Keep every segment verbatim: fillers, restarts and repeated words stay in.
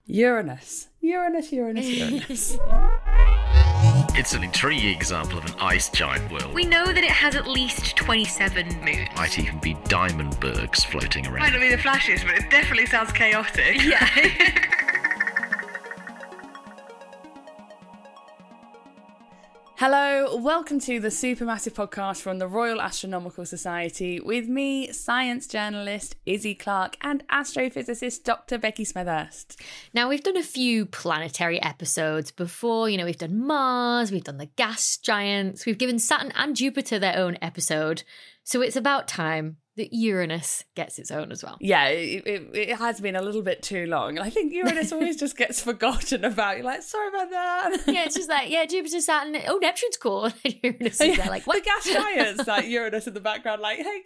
Uranus. Uranus, Uranus, Uranus. It's an intriguing example of an ice giant world. We know that it has at least twenty-seven moons. Might even be diamond bergs floating around. Might not be the flashiest, but it definitely sounds chaotic. Yeah. Hello, welcome to the Supermassive podcast from the Royal Astronomical Society with me, science journalist Izzy Clark and astrophysicist Doctor Becky Smethurst. Now, we've done a few planetary episodes before. You know, we've done Mars, we've done the gas giants, we've given Saturn and Jupiter their own episode. So it's about time that Uranus gets its own as well. Yeah, it, it, it has been a little bit too long. I think Uranus always just gets forgotten about. You're like, sorry about that. Yeah, it's just like, yeah, Jupiter, Saturn, oh, Neptune's cool. Uranus is yeah, there like, what? The gas giants, like Uranus in the background, like, hey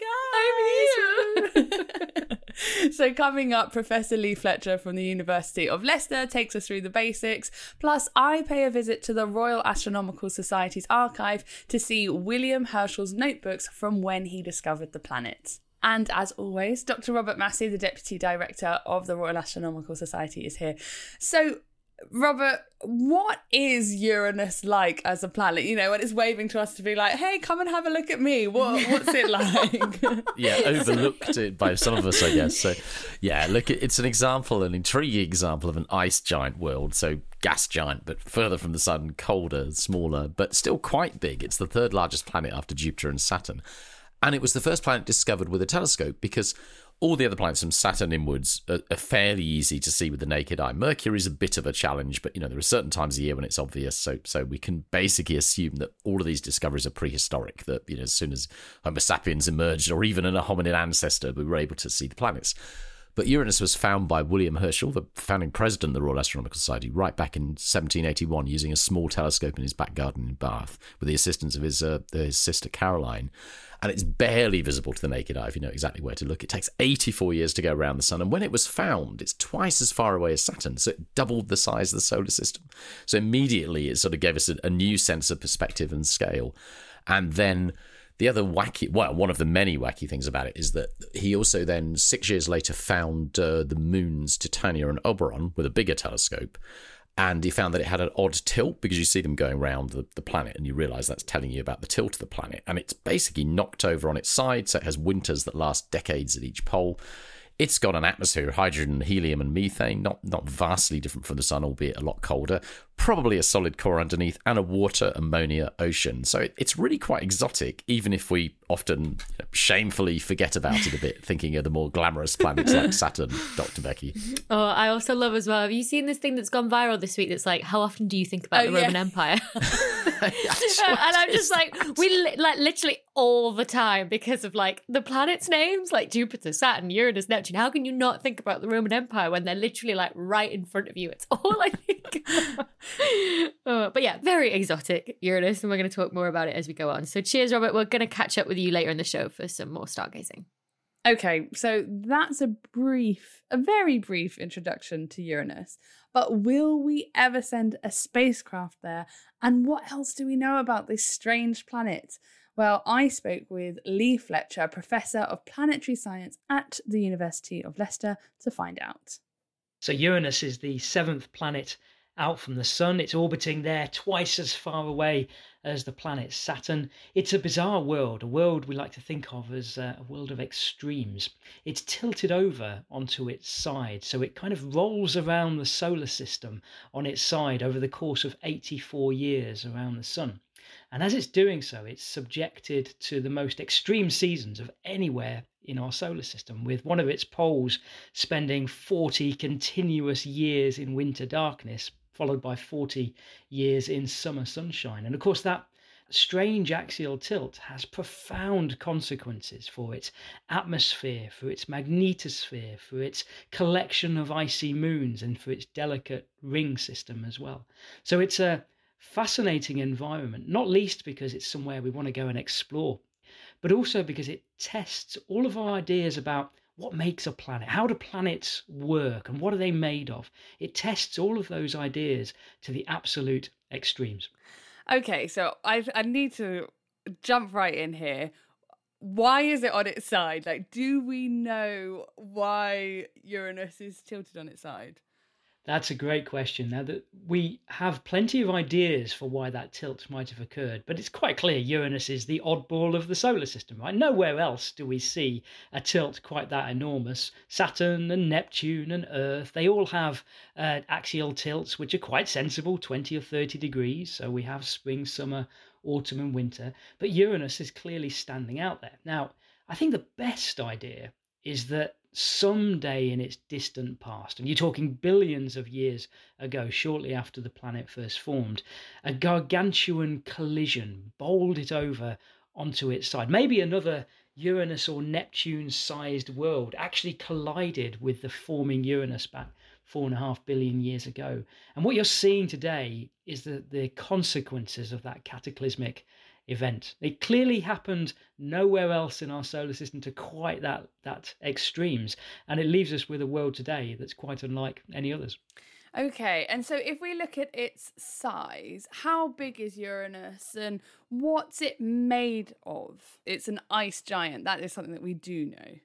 guys. I'm here. So coming up, Professor Lee Fletcher from the University of Leicester takes us through the basics. Plus, I pay a visit to the Royal Astronomical Society's archive to see William Herschel's notebooks from when he discovered the planet. And as always, Doctor Robert Massey, the Deputy Director of the Royal Astronomical Society, is here. So, Robert, what is Uranus like as a planet? You know, when it's waving to us to be like, hey, come and have a look at me. What, what's it like? Yeah, overlooked it by some of us, I guess. So, yeah, look, it's an example, an intriguing example of an ice giant world. So, gas giant, but further from the sun, colder, smaller, but still quite big. It's the third largest planet after Jupiter and Saturn. And it was the first planet discovered with a telescope because all the other planets from Saturn inwards are, are fairly easy to see with the naked eye. Mercury is a bit of a challenge, but you know there are certain times of year when it's obvious. So, so we can basically assume that all of these discoveries are prehistoric. That you know, as soon as Homo sapiens emerged, or even an hominid ancestor, we were able to see the planets. But Uranus was found by William Herschel, the founding president of the Royal Astronomical Society, right back in seventeen eighty-one, using a small telescope in his back garden in Bath, with the assistance of his uh, his sister Caroline. And it's barely visible to the naked eye if you know exactly where to look. It takes eighty-four years to go around the sun. And when it was found, it's twice as far away as Saturn. So it doubled the size of the solar system. So immediately it sort of gave us a, a new sense of perspective and scale. And then the other wacky, well, one of the many wacky things about it is that he also then, six years later, found uh, the moons Titania and Oberon with a bigger telescope. And he found that it had an odd tilt because you see them going around the, the planet and you realise that's telling you about the tilt of the planet. And it's basically knocked over on its side, so it has winters that last decades at each pole. It's got an atmosphere of hydrogen, helium and methane, not, not vastly different from the sun, albeit a lot colder. Probably a solid core underneath and a water, ammonia ocean. So it, it's really quite exotic, even if we often you know, shamefully forget about it a bit, thinking of the more glamorous planets like Saturn, Doctor Becky. Oh, I also love as well. Have you seen this thing that's gone viral this week that's like, how often do you think about Oh, the yeah. Roman Empire? Yeah, And I'm just like, we li- like literally all the time because of like the planets' names, like Jupiter, Saturn, Uranus, Neptune. How can you not think about the Roman Empire when they're literally like right in front of you? It's all I think about. Oh, but yeah, very exotic Uranus, and we're going to talk more about it as we go on. So cheers, Robert. We're going to catch up with you later in the show for some more stargazing. Okay, so that's a brief, a very brief introduction to Uranus. But will we ever send a spacecraft there? And what else do we know about this strange planet? Well, I spoke with Lee Fletcher, Professor of Planetary Science at the University of Leicester, to find out. So Uranus is the seventh planet out from the sun. It's orbiting there twice as far away as the planet Saturn. It's a bizarre world, a world we like to think of as a world of extremes. It's tilted over onto its side, so it kind of rolls around the solar system on its side over the course of eighty-four years around the sun. And as it's doing so, it's subjected to the most extreme seasons of anywhere in our solar system, with one of its poles spending forty continuous years in winter darkness, followed by forty years in summer sunshine. And of course, that strange axial tilt has profound consequences for its atmosphere, for its magnetosphere, for its collection of icy moons, and for its delicate ring system as well. So it's a fascinating environment, not least because it's somewhere we want to go and explore, but also because it tests all of our ideas about what makes a planet, how do planets work, and what are they made of. It tests all of those ideas to the absolute extremes. Okay, so I I need to jump right in here. Why is it on its side? Like, do we know why Uranus is tilted on its side? That's a great question. Now that we have plenty of ideas for why that tilt might have occurred, but it's quite clear Uranus is the oddball of the solar system, right? Nowhere else do we see a tilt quite that enormous. Saturn and Neptune and Earth, they all have uh, axial tilts, which are quite sensible, twenty or thirty degrees. So we have spring, summer, autumn and winter, but Uranus is clearly standing out there. Now, I think the best idea is that someday in its distant past, and you're talking billions of years ago, shortly after the planet first formed, a gargantuan collision bowled it over onto its side. Maybe another Uranus or Neptune-sized world actually collided with the forming Uranus back four and a half billion years ago. And what you're seeing today is the, the consequences of that cataclysmic event. It clearly happened nowhere else in our solar system to quite that that extremes, and it leaves us with a world today that's quite unlike any others. Okay, and so if we look at its size, how big is Uranus and what's it made of? It's an ice giant. That is something that we do know.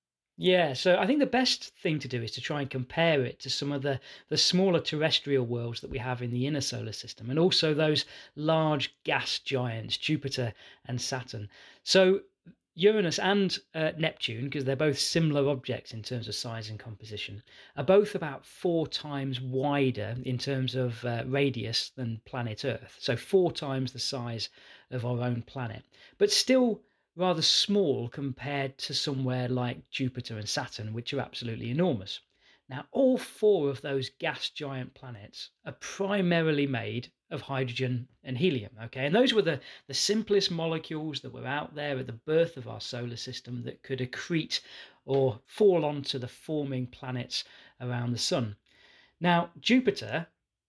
Yeah, so I think the best thing to do is to try and compare it to some of the, the smaller terrestrial worlds that we have in the inner solar system, and also those large gas giants, Jupiter and Saturn. So Uranus and uh, Neptune, because they're both similar objects in terms of size and composition, are both about four times wider in terms of uh, radius than planet Earth. So four times the size of our own planet, but still rather small compared to somewhere like Jupiter and Saturn, which are absolutely enormous. Now, all four of those gas giant planets are primarily made of hydrogen and helium, okay? And those were the, the simplest molecules that were out there at the birth of our solar system that could accrete or fall onto the forming planets around the sun. Now, Jupiter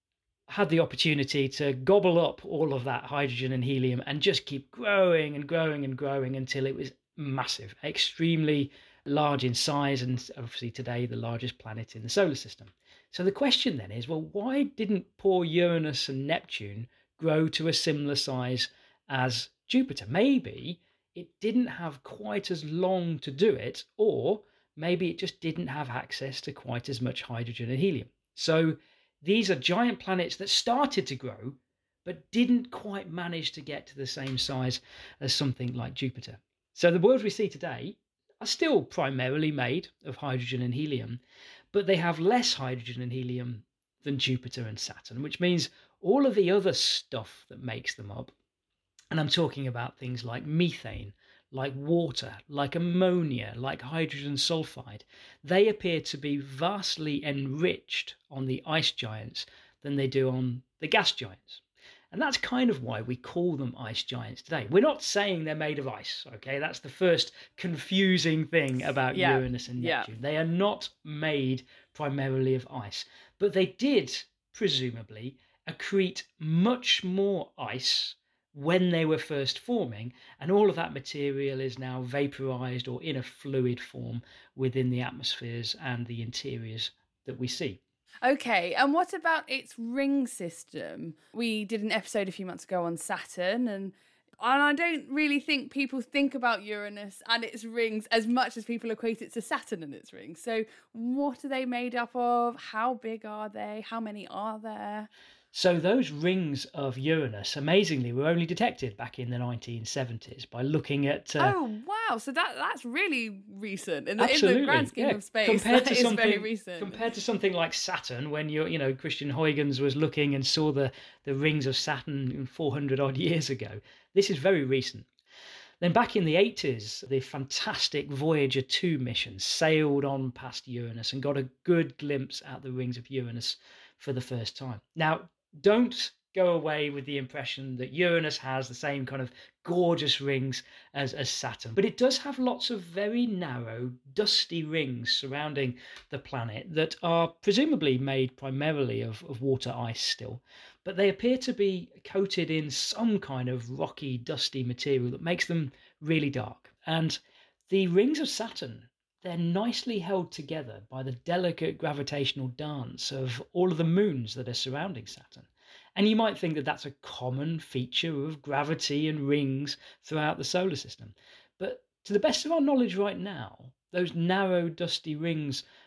had the opportunity to gobble up all of that hydrogen and helium and just keep growing and growing and growing until it was massive, extremely large in size, and obviously today the largest planet in the solar system. So the question then is, well, why didn't poor Uranus and Neptune grow to a similar size as Jupiter? Maybe it didn't have quite as long to do it, or maybe it just didn't have access to quite as much hydrogen and helium. So these are giant planets that started to grow, but didn't quite manage to get to the same size as something like Jupiter. So the worlds we see today are still primarily made of hydrogen and helium, but they have less hydrogen and helium than Jupiter and Saturn, which means all of the other stuff that makes them up, and I'm talking about things like methane, like water, like ammonia, like hydrogen sulfide, they appear to be vastly enriched on the ice giants than they do on the gas giants. And that's kind of why we call them ice giants today. We're not saying they're made of ice, okay? That's the first confusing thing about yeah. Uranus and Neptune. Yeah. They are not made primarily of ice, but they did, presumably, accrete much more ice when they were first forming, and all of that material is now vaporized or in a fluid form within the atmospheres and the interiors that we see. Okay, and what about its ring system? We did an episode a few months ago on Saturn, and and I don't really think people think about Uranus and its rings as much as people equate it to Saturn and its rings. So what are they made up of? How big are they? How many are there? So those rings of Uranus, amazingly, were only detected back in the nineteen seventies by looking at... Uh, oh, wow. So that that's really recent. In the, in the grand scheme yeah. of space, compared that to is very recent. Compared to something like Saturn, when you're, you know, Christian Huygens was looking and saw the, the rings of Saturn four hundred odd years ago, this is very recent. Then back in the eighties, the fantastic Voyager two mission sailed on past Uranus and got a good glimpse at the rings of Uranus for the first time. Now, don't go away with the impression that Uranus has the same kind of gorgeous rings as, as Saturn, but it does have lots of very narrow, dusty rings surrounding the planet that are presumably made primarily of, of water ice still, but they appear to be coated in some kind of rocky, dusty material that makes them really dark. And the rings of Saturn, they're nicely held together by the delicate gravitational dance of all of the moons that are surrounding Saturn. And you might think that that's a common feature of gravity and rings throughout the solar system. But to the best of our knowledge right now, those narrow, dusty rings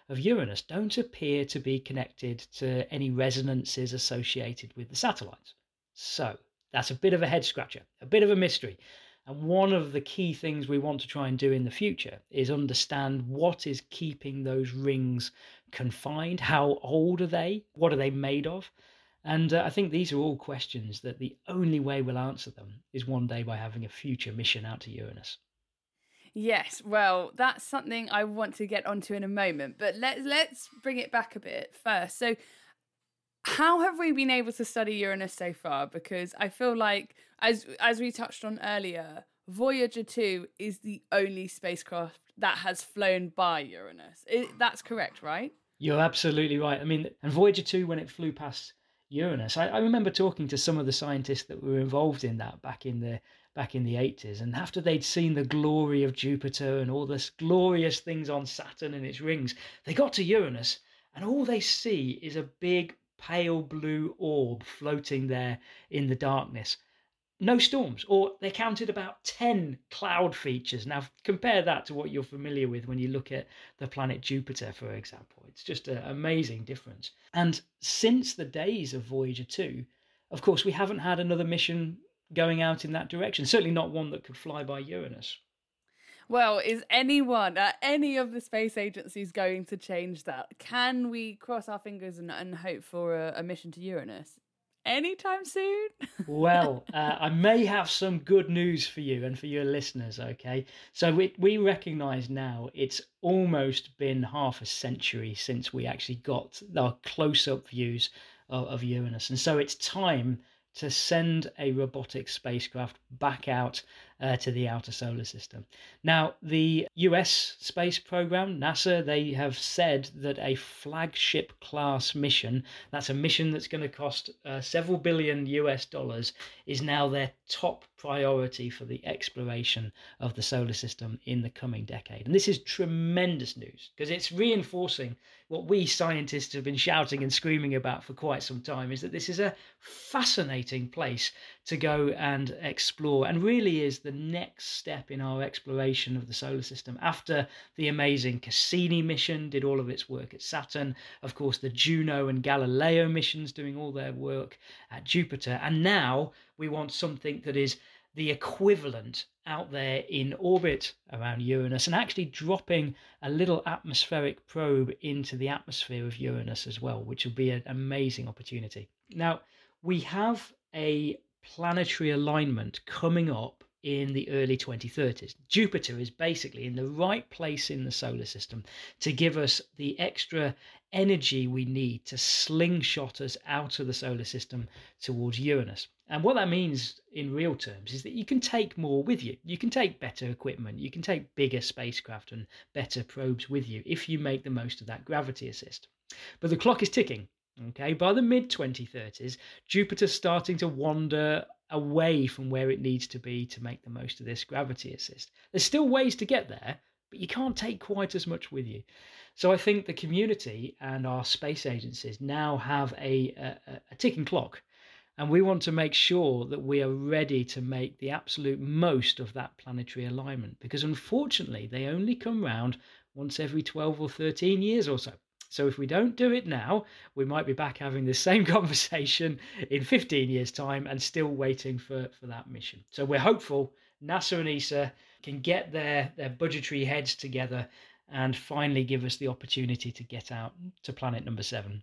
of Uranus don't appear to be connected to any resonances associated with the satellites. So that's a bit of a head scratcher, a bit of a mystery. And one of the key things we want to try and do in the future is understand what is keeping those rings confined. How old are they? What are they made of? And uh, I think these are all questions that the only way we'll answer them is one day by having a future mission out to Uranus. Yes, well, that's something I want to get onto in a moment, but let's let's bring it back a bit first. So how have we been able to study Uranus so far? Because I feel like, as as we touched on earlier, Voyager two is the only spacecraft that has flown by Uranus. It, that's correct, right? You're absolutely right. I mean, and Voyager two, when it flew past Uranus, I, I remember talking to some of the scientists that were involved in that back in the back in the eighties, and after they'd seen the glory of Jupiter and all this glorious things on Saturn and its rings, they got to Uranus, and all they see is a big pale blue orb floating there in the darkness. No storms, or they counted about ten cloud features. Now compare that to what you're familiar with when you look at the planet Jupiter, for example. It's just an amazing difference. And since the days of Voyager two, of course, we haven't had another mission going out in that direction, certainly not one that could fly by Uranus. Well, is anyone at any of the space agencies going to change that? Can we cross our fingers and, and hope for a, a mission to Uranus anytime soon? Well, uh, I may have some good news for you and for your listeners, okay? So we, we recognise now it's almost been half a century since we actually got our close-up views of, of Uranus. And so it's time to send a robotic spacecraft back out uh, to the outer solar system. Now, the U S space program, NASA, they have said that a flagship class mission, that's a mission that's going to cost uh, several billion U S dollars, is now their top priority for the exploration of the solar system in the coming decade. And this is tremendous news because it's reinforcing what we scientists have been shouting and screaming about for quite some time, is that this is a fascinating place to go and explore, and really is the next step in our exploration of the solar system. After the amazing Cassini mission did all of its work at Saturn, of course the Juno and Galileo missions doing all their work at Jupiter, and now we want something that is the equivalent out there in orbit around Uranus, and actually dropping a little atmospheric probe into the atmosphere of Uranus as well, which will be an amazing opportunity. Now, we have a planetary alignment coming up in the early twenty thirties. Jupiter is basically in the right place in the solar system to give us the extra energy we need to slingshot us out of the solar system towards Uranus. And what that means in real terms is that you can take more with you. You can take better equipment. You can take bigger spacecraft and better probes with you if you make the most of that gravity assist. But the clock is ticking. Okay, by the mid twenty thirties, Jupiter's starting to wander away from where it needs to be to make the most of this gravity assist. There's still ways to get there, but you can't take quite as much with you. So I think the community and our space agencies now have a, a, a ticking clock, and we want to make sure that we are ready to make the absolute most of that planetary alignment, because unfortunately they only come round once every twelve or thirteen years or so. So if we don't do it now, we might be back having the same conversation in fifteen years' time and still waiting for, for that mission. So we're hopeful NASA and E S A can get their, their budgetary heads together and finally give us the opportunity to get out to planet number seven.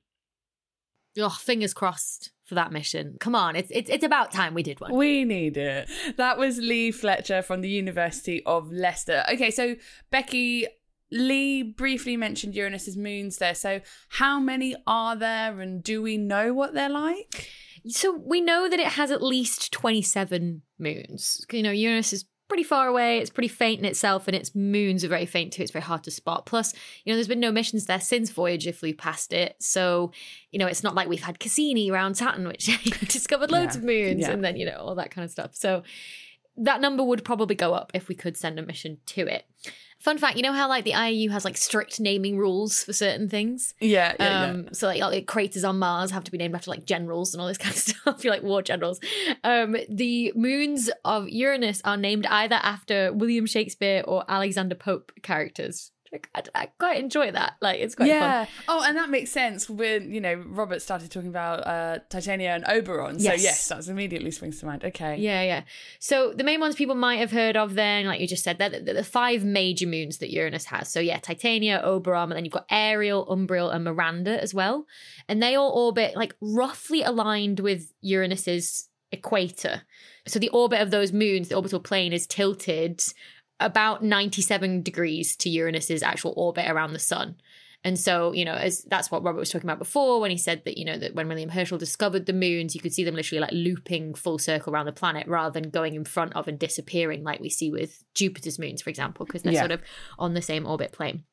Oh, fingers crossed for that mission. Come on, it's it's it's about time we did one. We need it. That was Lee Fletcher from the University of Leicester. Okay, so Becky, Lee briefly mentioned Uranus's moons there. So how many are there, and do we know what they're like? So we know that it has at least twenty-seven moons. You know, Uranus is pretty far away. It's pretty faint in itself, and its moons are very faint too. It's very hard to spot. Plus, you know, there's been no missions there since Voyager flew past it. So, you know, it's not like we've had Cassini around Saturn, which discovered loads yeah. of moons, yeah. and then, you know, all that kind of stuff. So that number would probably go up if we could send a mission to it. Fun fact, you know how like the I A U has like strict naming rules for certain things? Yeah, yeah, um, yeah. So like, like craters on Mars have to be named after like generals and all this kind of stuff. You're like war generals. Um, the moons of Uranus are named either after William Shakespeare or Alexander Pope characters. I, I quite enjoy that. Like, it's quite yeah. fun. Oh, and that makes sense when, you know, Robert started talking about uh, Titania and Oberon. So, Yes. yes, that immediately springs to mind. Okay. Yeah, yeah. So the main ones people might have heard of then, like you just said, they're the, the five major moons that Uranus has. So yeah, Titania, Oberon, and then you've got Ariel, Umbriel, and Miranda as well. And they all orbit like roughly aligned with Uranus's equator. So the orbit of those moons, the orbital plane is tilted about ninety-seven degrees to Uranus's actual orbit around the sun. And so, you know, as that's what Robert was talking about before when he said that, you know, that when William Herschel discovered the moons, you could see them literally like looping full circle around the planet rather than going in front of and disappearing like we see with Jupiter's moons, for example, because they're Yeah. sort of on the same orbit plane.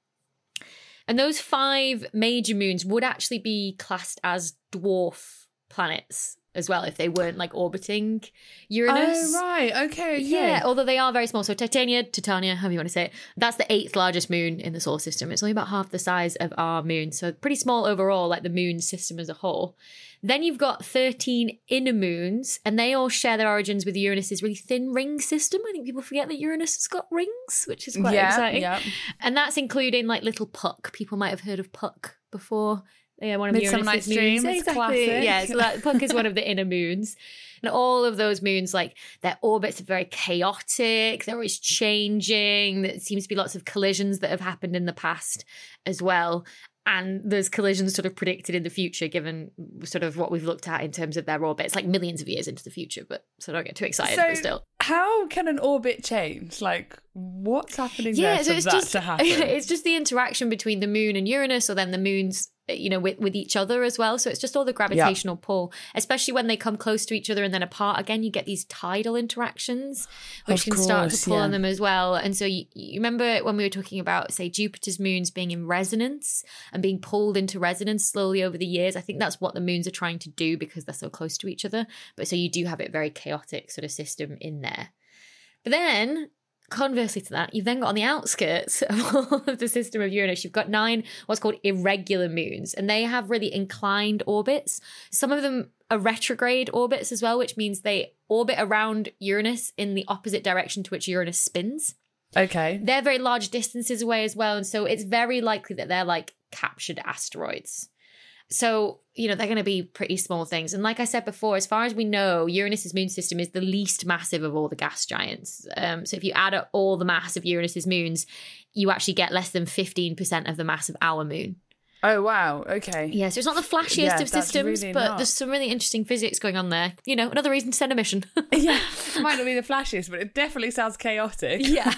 And those five major moons would actually be classed as dwarf planets as well if they weren't like orbiting Uranus. Oh, right. Okay. okay. Yeah, although they are very small. So Titania, Titania, however you want to say it, that's the eighth largest moon in the solar system. It's only about half the size of our moon. So pretty small overall, like the moon system as a whole. Then you've got thirteen inner moons, and they all share their origins with Uranus's really thin ring system. I think people forget that Uranus has got rings, which is quite yeah, exciting. Yeah. And that's including like little Puck. People might have heard of Puck before. Yeah, one of Midsummer Uranus's Night's Dream, moons. it's Exactly. classic. Yeah, so that Puck is one of the inner moons. And all of those moons, like their orbits are very chaotic. They're always changing. There seems to be lots of collisions that have happened in the past as well. And there's collisions sort of predicted in the future, given sort of what we've looked at in terms of their orbits, like millions of years into the future. But so don't get too excited, So but still. how can an orbit change? Like, what's happening Yeah, there so for it's that just to happen? it's just the interaction between the moon and Uranus, or then the moons, you know, with, with each other as well. So it's just all the gravitational pull, especially when they come close to each other and then apart again, you get these tidal interactions, which Of can start course, to pull on yeah. them as well. And so you, you remember when we were talking about, say, Jupiter's moons being in resonance and being pulled into resonance slowly over the years? I think that's what the moons are trying to do because they're so close to each other. But so you do have a very chaotic sort of system in there. But then, conversely to that, you've then got on the outskirts of all of the system of Uranus, you've got nine what's called irregular moons, and they have really inclined orbits. Some of them are retrograde orbits as well, which means they orbit around Uranus in the opposite direction to which Uranus spins. Okay. They're very large distances away as well, and so it's very likely that they're like captured asteroids. So, you know, they're going to be pretty small things. And like I said before, as far as we know, Uranus's moon system is the least massive of all the gas giants. Um, so if you add up all the mass of Uranus's moons, you actually get less than fifteen percent of the mass of our moon. Oh, wow. Okay. Yeah, so it's not the flashiest Yeah, of that's systems, really but not. there's some really interesting physics going on there. You know, another reason to send a mission. Yeah. It might not be the flashiest, but it definitely sounds chaotic. Yeah.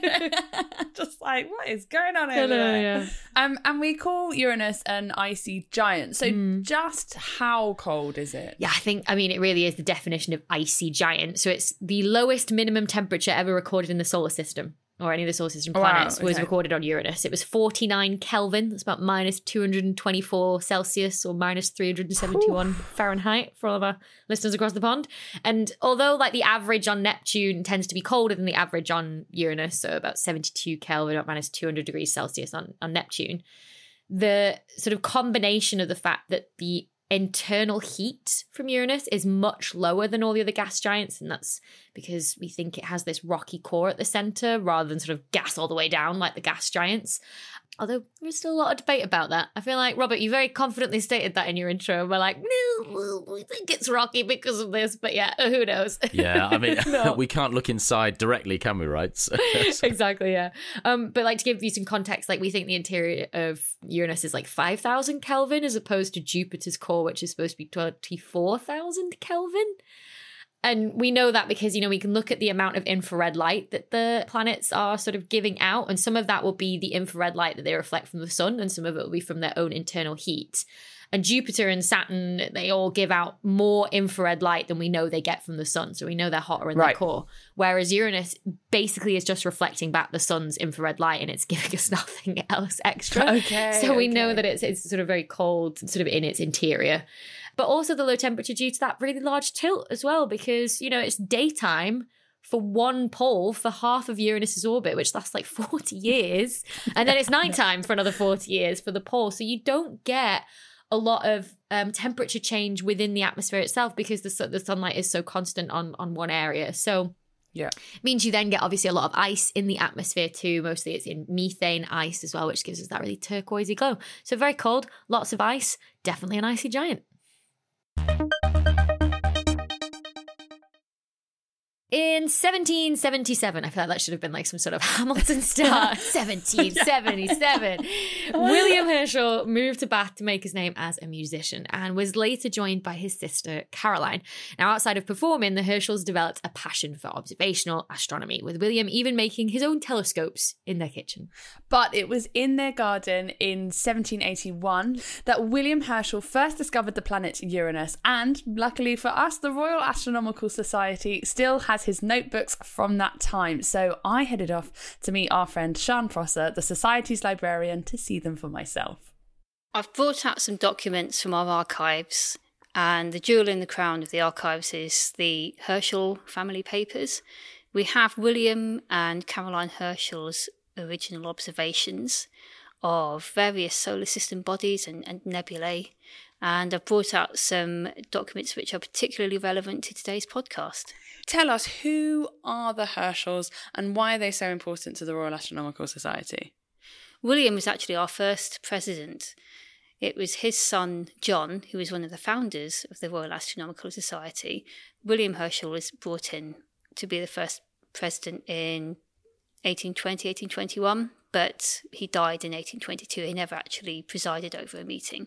Just like, what is going on I over know, there? yeah. Um, and we call Uranus an icy giant. So Hmm. just how cold is it? Yeah, I think, I mean, it really is the definition of icy giant. So it's the lowest minimum temperature ever recorded in the solar system, or any of the solar system Wow, planets, was okay. recorded on Uranus. It was forty-nine Kelvin. That's about minus two hundred twenty-four Celsius or minus three hundred seventy-one Fahrenheit for all of our listeners across the pond. And although like the average on Neptune tends to be colder than the average on Uranus, so about seventy-two Kelvin, about minus two hundred degrees Celsius on, on Neptune, the sort of combination of the fact that the internal heat from Uranus is much lower than all the other gas giants, and that's because we think it has this rocky core at the center rather than sort of gas all the way down like the gas giants. Although there's still a lot of debate about that. I feel like, Robert, you very confidently stated that in your intro. We're like, no, we think it's rocky because of this, but yeah, who knows? Yeah, I mean, No. we can't look inside directly, can we, right? So, so- Exactly, yeah. Um, but like to give you some context, like we think the interior of Uranus is like five thousand Kelvin as opposed to Jupiter's core, which is supposed to be twenty-four thousand Kelvin. And we know that because, you know, we can look at the amount of infrared light that the planets are sort of giving out. And some of that will be the infrared light that they reflect from the sun, and some of it will be from their own internal heat. And Jupiter and Saturn, they all give out more infrared light than we know they get from the sun. So we know they're hotter in their Right. core. Whereas Uranus basically is just reflecting back the sun's infrared light, and it's giving us nothing else extra. Okay, So we know okay. that it's it's sort of very cold, sort of in its interior. But also the low temperature due to that really large tilt as well, because, you know, it's daytime for one pole for half of Uranus's orbit, which lasts like forty years. And then it's nighttime for another forty years for the pole. So you don't get a lot of um, temperature change within the atmosphere itself because the, su- the sunlight is so constant on, on one area. So Yeah. Means you then get obviously a lot of ice in the atmosphere too. Mostly it's in methane ice as well, which gives us that really turquoisey glow. So very cold, lots of ice, definitely an icy giant. In seventeen seventy-seven, I feel like that should have been like some sort of Hamilton star. seventeen seventy-seven. William Herschel moved to Bath to make his name as a musician and was later joined by his sister Caroline. Now, outside of performing, the Herschels developed a passion for observational astronomy, with William even making his own telescopes in their kitchen. But it was in their garden in seventeen eighty-one that William Herschel first discovered the planet Uranus, and luckily for us, the Royal Astronomical Society still has his notebooks from that time. So I headed off to meet our friend Sian Prosser, the Society's librarian, to see them for myself. I've brought out some documents from our archives, and the jewel in the crown of the archives is the Herschel family papers. We have William and Caroline Herschel's original observations of various solar system bodies and, and nebulae, and I've brought out some documents which are particularly relevant to today's podcast. Tell us, who are the Herschels and why are they so important to the Royal Astronomical Society? William was actually our first president. It was his son, John, who was one of the founders of the Royal Astronomical Society. William Herschel was brought in to be the first president in eighteen twenty, eighteen twenty-one, but he died in eighteen twenty-two. He never actually presided over a meeting.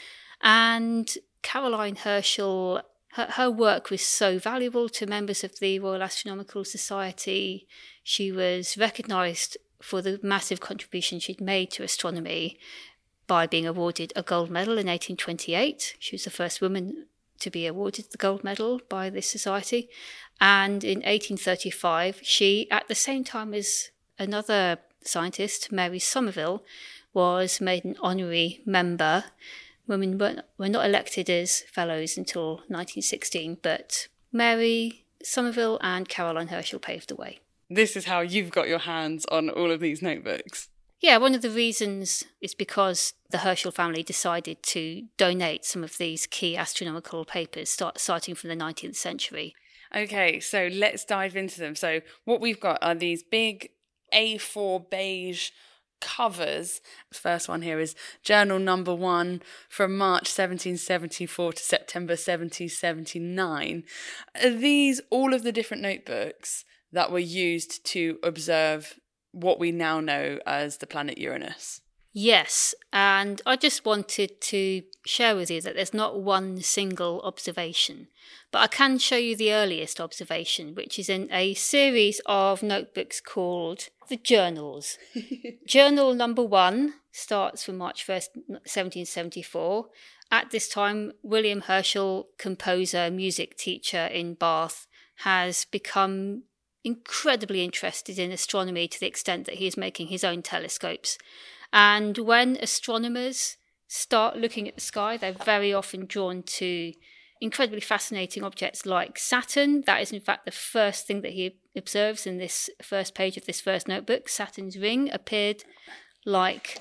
And Caroline Herschel, her, her work was so valuable to members of the Royal Astronomical Society. She was recognised for the massive contribution she'd made to astronomy by being awarded a gold medal in eighteen twenty-eight. She was the first woman to be awarded the gold medal by this society. And in eighteen thirty-five, she, at the same time as another scientist, Mary Somerville, was made an honorary member. Women were, were not elected as fellows until nineteen sixteen, but Mary Somerville and Caroline Herschel paved the way. This is how you've got your hands on all of these notebooks. Yeah, one of the reasons is because the Herschel family decided to donate some of these key astronomical papers start, starting from the nineteenth century. Okay, so let's dive into them. So what we've got are these big A four beige covers. First one here is journal number one from March seventeen seventy-four to September seventeen seventy-nine. Are these all of the different notebooks that were used to observe what we now know as the planet Uranus? Yes, and I just wanted to share with you that there's not one single observation, but I can show you the earliest observation, which is in a series of notebooks called the Journals. Journal number one starts from March first, seventeen seventy-four. At this time, William Herschel, composer, music teacher in Bath, has become incredibly interested in astronomy to the extent that he is making his own telescopes. And when astronomers start looking at the sky, they're very often drawn to incredibly fascinating objects like Saturn. That is, in fact, the first thing that he observes in this first page of this first notebook. Saturn's ring appeared like...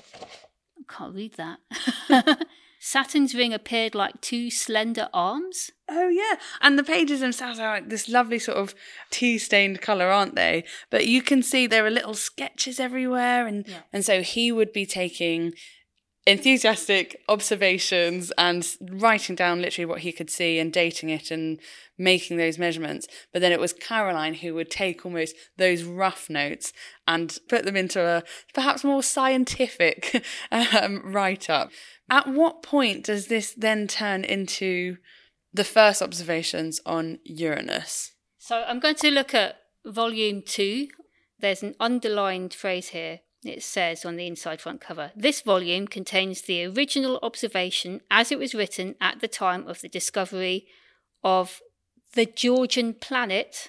I can't read that. Saturn's ring appeared like two slender arms. Oh, yeah. And the pages themselves are like this lovely sort of tea-stained colour, aren't they? But you can see there are little sketches everywhere. And, yeah. and so he would be taking enthusiastic observations and writing down literally what he could see and dating it and making those measurements. But then it was Caroline who would take almost those rough notes and put them into a perhaps more scientific um, write-up. At what point does this then turn into the first observations on Uranus? So I'm going to look at volume two. There's an underlined phrase here. It says on the inside front cover, this volume contains the original observation as it was written at the time of the discovery of the Georgian planet.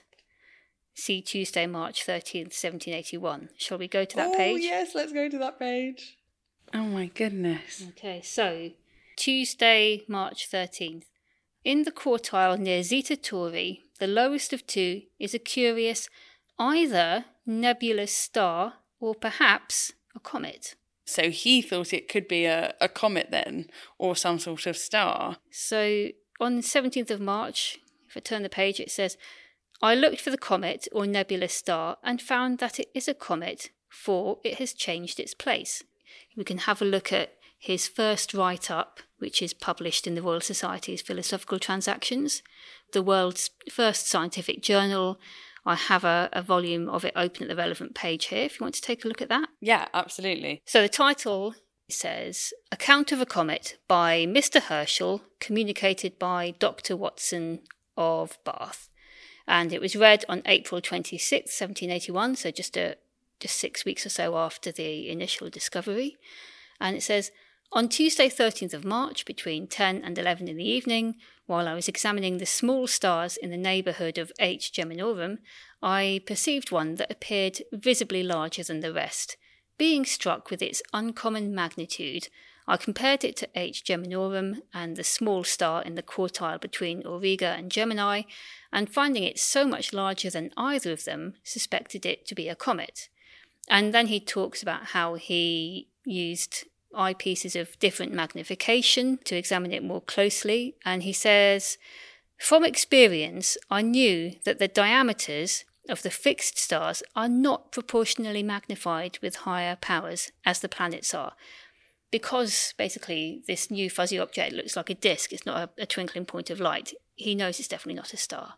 See Tuesday, March thirteenth, seventeen eighty-one. Shall we go to that oh, page? Oh, yes, let's go to that page. Oh, my goodness. Okay, so Tuesday, March thirteenth. In the quartile near Zeta Tauri, the lowest of two is a curious either nebulous star or perhaps a comet. So he thought it could be a, a comet then, or some sort of star. So on the seventeenth of March, if I turn the page, it says, I looked for the comet or nebulous star and found that it is a comet, for it has changed its place. We can have a look at his first write-up, which is published in the Royal Society's Philosophical Transactions, the world's first scientific journal. I have a, a volume of it open at the relevant page here if you want to take a look at that. Yeah, absolutely. So the title says, Account of a Comet by Mister Herschel, communicated by Doctor Watson of Bath. And it was read on April twenty-sixth, seventeen eighty-one, so just a just six weeks or so after the initial discovery. And it says, on Tuesday thirteenth of March, between ten and eleven in the evening, while I was examining the small stars in the neighbourhood of H. Geminorum, I perceived one that appeared visibly larger than the rest. Being struck with its uncommon magnitude, I compared it to H. Geminorum and the small star in the quartile between Auriga and Gemini, and finding it so much larger than either of them, suspected it to be a comet. And then he talks about how he used eyepieces of different magnification to examine it more closely, and he says, from experience, I knew that the diameters of the fixed stars are not proportionally magnified with higher powers as the planets are. Because basically this new fuzzy object looks like a disk, it's not a, a twinkling point of light, he knows it's definitely not a star.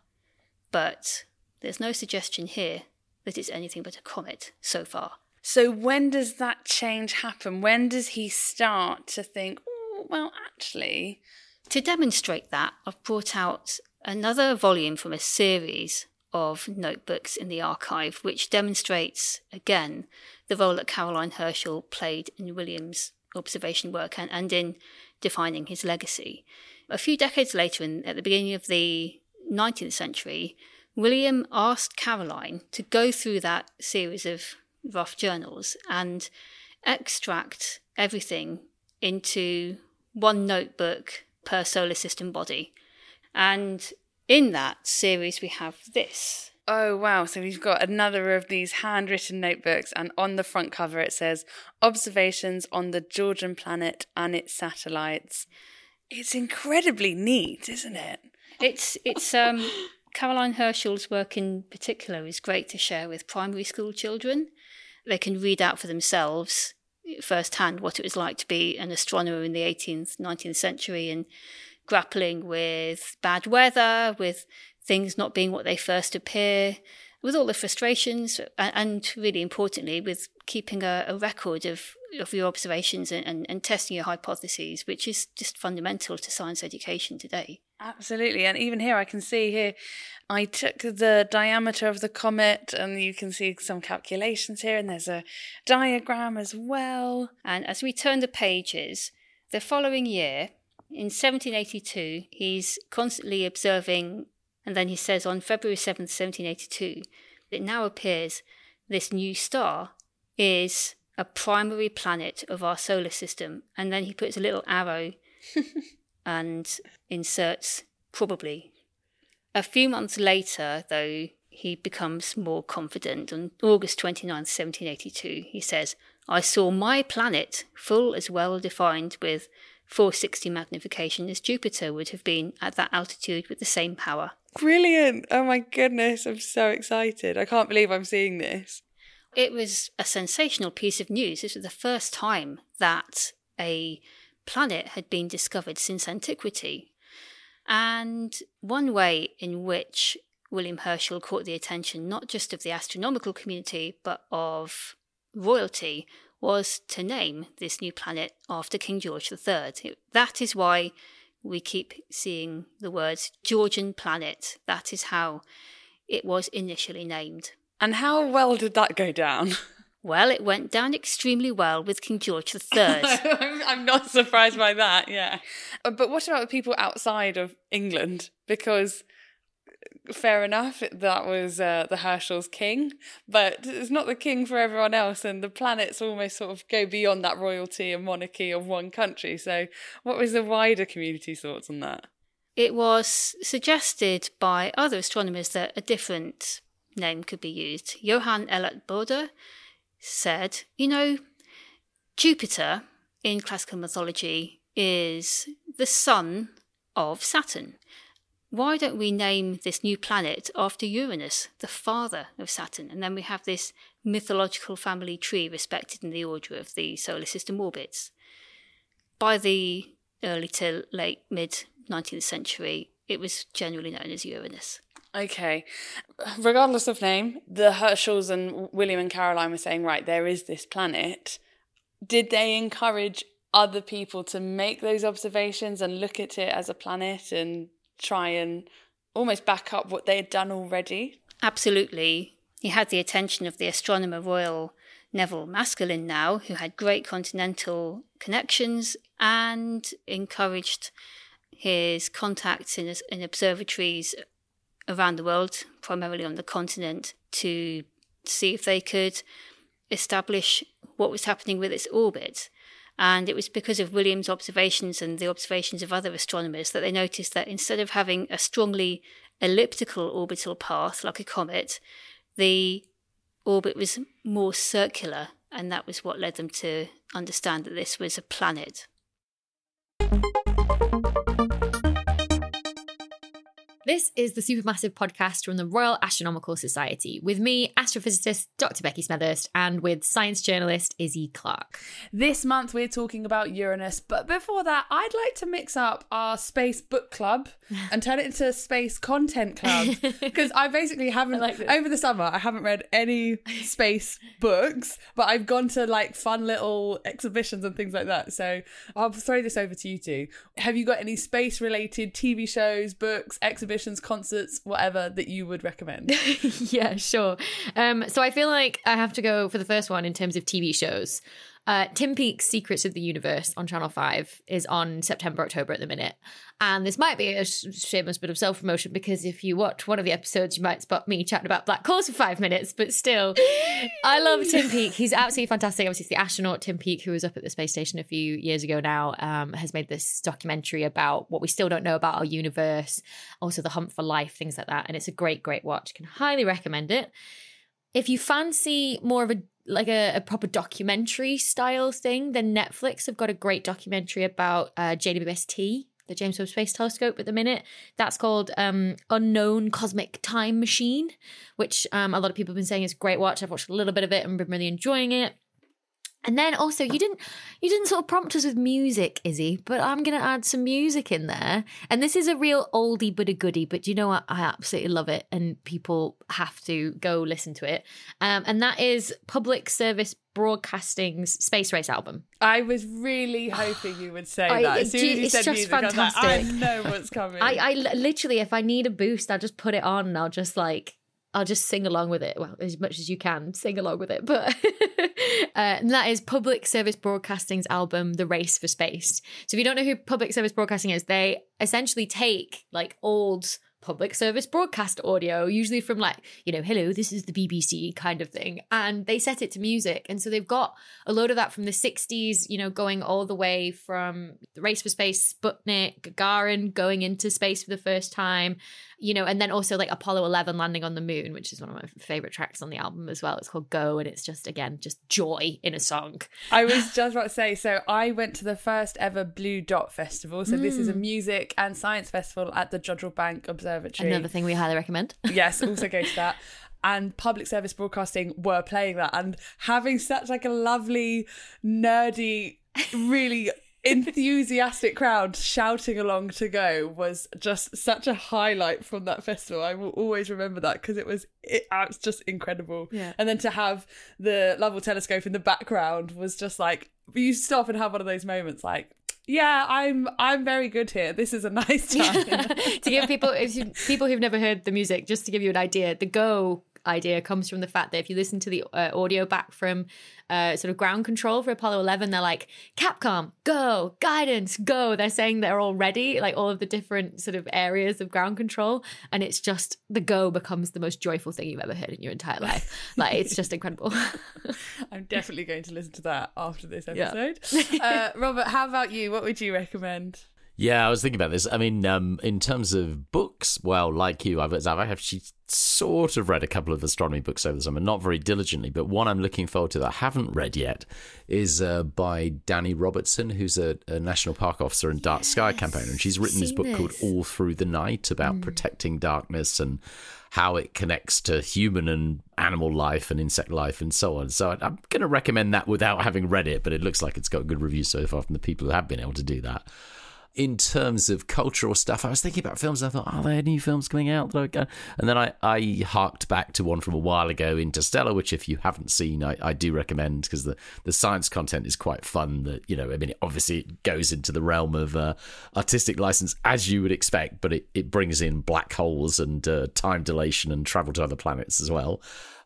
But there's no suggestion here that it's anything but a comet so far. So when does that change happen? When does he start to think, oh, well, actually... To demonstrate that, I've brought out another volume from a series of notebooks in the archive, which demonstrates, again, the role that Caroline Herschel played in William's observation work and, and in defining his legacy. A few decades later, in, at the beginning of the nineteenth century, William asked Caroline to go through that series of rough journals and extract everything into one notebook per solar system body. And in that series we have this. Oh, wow. So we've got another of these handwritten notebooks, and on the front cover it says, Observations on the Georgian Planet and its Satellites. It's incredibly neat, isn't it? It's, it's, um, Caroline Herschel's work in particular is great to share with primary school children. They can read out for themselves firsthand what it was like to be an astronomer in the eighteenth, nineteenth century and grappling with bad weather, with things not being what they first appear, with all the frustrations, and really importantly, with keeping a, a record of, of your observations and, and, and testing your hypotheses, which is just fundamental to science education today. Absolutely. And even here, I can see here, I took the diameter of the comet, and you can see some calculations here, and there's a diagram as well. And as we turn the pages, the following year, in seventeen eighty-two, he's constantly observing, and then he says on February seventh, seventeen eighty-two, it now appears this new star is a primary planet of our solar system. And then he puts a little arrow and inserts probably. A few months later, though, he becomes more confident. On August twenty-ninth, seventeen eighty-two, he says, I saw my planet full as well defined with four sixty magnification as Jupiter would have been at that altitude with the same power. Brilliant. Oh my goodness, I'm so excited. I can't believe I'm seeing this. It was a sensational piece of news. This was the first time that a planet had been discovered since antiquity. And one way in which William Herschel caught the attention not just of the astronomical community but of royalty was to name this new planet after King George the Third. It, that is why we keep seeing the words Georgian planet. That is how it was initially named. And how well did that go down? Well, it went down extremely well with King George the Third. I'm, I'm not surprised by that, yeah. But what about the people outside of England? Because fair enough, that was uh, the Herschel's king, but it's not the king for everyone else, and the planets almost sort of go beyond that royalty and monarchy of one country. So what was the wider community's thoughts on that? It was suggested by other astronomers that a different name could be used. Johann Elert Bode said, you know, Jupiter in classical mythology is the son of Saturn. why don't we name this new planet after Uranus, the father of Saturn? And then we have this mythological family tree respected in the order of the solar system orbits. By the early to late mid nineteenth century, it was generally known as Uranus. Okay. Regardless of name, the Herschels and William and Caroline were saying, right, there is this planet. Did they encourage other people to make those observations and look at it as a planet and try and almost back up what they had done already? Absolutely. He had the attention of the Astronomer Royal Neville Maskelyne now, who had great continental connections and encouraged his contacts in, in observatories around the world, primarily on the continent, to see if they could establish what was happening with its orbit. And it was because of William's observations and the observations of other astronomers that they noticed that instead of having a strongly elliptical orbital path like a comet, the orbit was more circular, and that was what led them to understand that this was a planet. This is the Supermassive podcast from the Royal Astronomical Society, with me, astrophysicist Doctor Becky Smethurst, and with science journalist Izzy Clark. This month we're talking about Uranus, but before that, I'd like to mix up our space book club and turn it into a space content club, because I basically haven't, like over the summer, I haven't read any space books, but I've gone to like fun little exhibitions and things like that. So I'll throw this over to you two. Have you got any space-related T V shows, books, exhibitions, concerts, whatever that you would recommend? Yeah, sure. Um, so I feel like I have to go for the first one in terms of T V shows. Uh, Tim Peake's Secrets of the Universe on Channel five is on September, October at the minute. And this might be a shameless bit of self-promotion, because if you watch one of the episodes, you might spot me chatting about black holes for five minutes. But still, I love Tim Peake. He's absolutely fantastic. Obviously, it's the astronaut Tim Peake, who was up at the space station a few years ago now, um, has made this documentary about what we still don't know about our universe, also the hunt for life, things like that. And it's a great, great watch. Can highly recommend it. If you fancy more of a like a, a proper documentary style thing, then Netflix have got a great documentary about uh, J W S T, the James Webb Space Telescope at the minute. That's called um, Unknown Cosmic Time Machine, which um, a lot of people have been saying is a great watch. I've watched a little bit of it and been really enjoying it. And then also, you didn't you didn't sort of prompt us with music, Izzy, but I'm going to add some music in there. And this is a real oldie but a goodie, but you know what? I absolutely love it, and people have to go listen to it. Um, and that is Public Service Broadcasting's Space Race album. I was really hoping you would say I, that. As soon as you it's said just music, I was like, fantastic. I know what's coming. I, I literally, if I need a boost, I'll just put it on and I'll just like, I'll just sing along with it. Well, as much as you can, sing along with it. But uh, and that is Public Service Broadcasting's album, The Race for Space. So if you don't know who Public Service Broadcasting is, they essentially take like old public service broadcast audio, usually from like, you know, hello, this is the B B C kind of thing. And they set it to music. And so they've got a load of that from the sixties, you know, going all the way from The Race for Space, Sputnik, Gagarin going into space for the first time, you know, and then also like Apollo eleven landing on the moon, which is one of my favorite tracks on the album as well. It's called Go, and it's just, again, just joy in a song. I was just about to say, so I went to the first ever Blue Dot Festival. So mm. this is a music and science festival at the Jodrell Bank Observatory. Another thing we highly recommend. Yes, also go to that. And Public Service Broadcasting were playing that, and having such like a lovely, nerdy, really enthusiastic crowd shouting along to Go was just such a highlight from that festival. I will always remember that, because it was it, it was just incredible. Yeah. And then to have the Lovell telescope in the background was just like, you stop and have one of those moments like, yeah, I'm I'm very good here. This is a nice time. To give people if you, people who've never heard the music, just to give you an idea, the Go idea comes from the fact that if you listen to the uh, audio back from uh, sort of ground control for Apollo eleven, they're like, Capcom, go, guidance, go. They're saying they're all ready, like all of the different sort of areas of ground control. And it's just, the go becomes the most joyful thing you've ever heard in your entire life. Like, it's just incredible. I'm definitely going to listen to that after this episode. Yeah. uh, Robert, how about you? What would you recommend? Yeah, I was thinking about this. I mean, um, in terms of books, well, like you, I've, I've actually sort of read a couple of astronomy books over the summer, not very diligently, but one I'm looking forward to that I haven't read yet is uh, by Danny Robertson, who's a, a National Park Officer and Dark Sky campaigner. And she's written this book this. called All Through the Night about mm. protecting darkness and how it connects to human and animal life and insect life and so on. So I'm going to recommend that without having read it, but it looks like it's got good reviews so far from the people who have been able to do that. In terms of cultural stuff, I was thinking about films and I thought, are there new films coming out? And then I, I harked back to one from a while ago, Interstellar, which if you haven't seen, I, I do recommend because the, the science content is quite fun. That, you know, I mean, obviously it goes into the realm of uh, artistic license as you would expect, but it, it brings in black holes and uh, time dilation and travel to other planets as well.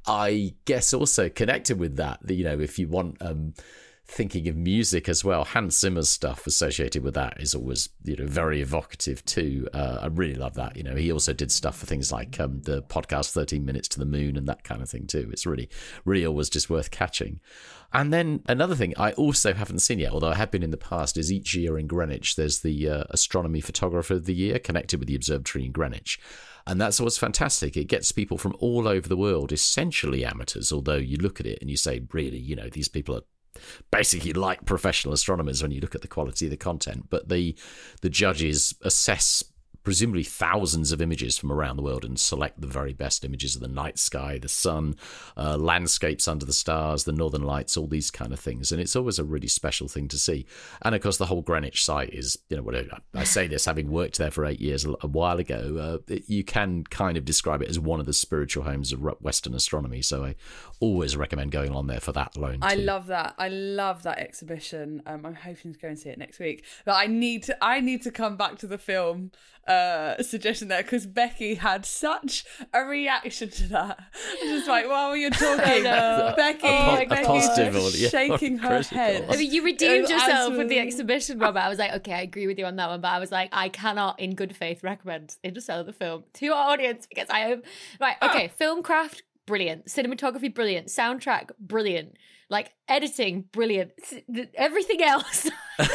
I guess also connected with that, you know, if you want... Um, thinking of music as well, Hans Zimmer's stuff associated with that is always, you know, very evocative too. Uh, I really love that. You know, he also did stuff for things like um, the podcast thirteen minutes to the Moon and that kind of thing too. It's really, really always just worth catching. And then another thing I also haven't seen yet, although I have been in the past, is each year in Greenwich, there's the uh, Astronomy Photographer of the Year connected with the observatory in Greenwich. And that's always fantastic. It gets people from all over the world, essentially amateurs, although you look at it and you say, really, you know, these people are basically like professional astronomers when you look at the quality of the content. But the the judges assess presumably thousands of images from around the world and select the very best images of the night sky, the sun, uh, landscapes under the stars, the northern lights, all these kind of things. And it's always a really special thing to see. And of course, the whole Greenwich site is, you know, whatever I say this, having worked there for eight years a, a while ago, uh, it, you can kind of describe it as one of the spiritual homes of Western astronomy. So I always recommend going along there for that alone. I too. love that. I love that exhibition. Um, I'm hoping to go and see it next week. But I need to. I need to come back to the film uh, suggestion there because Becky had such a reaction to that. Just like while you're talking, Becky, a, a Becky positive just audio, shaking her critical. head. I mean, you redeemed yourself absolutely... with the exhibition, Robert. I was like, okay, I agree with you on that one, but I was like, I cannot, in good faith, recommend Interstellar the film to our audience because I am right. Okay, film craft. Brilliant. Cinematography, brilliant. Soundtrack, brilliant. Like, editing, brilliant. Everything else.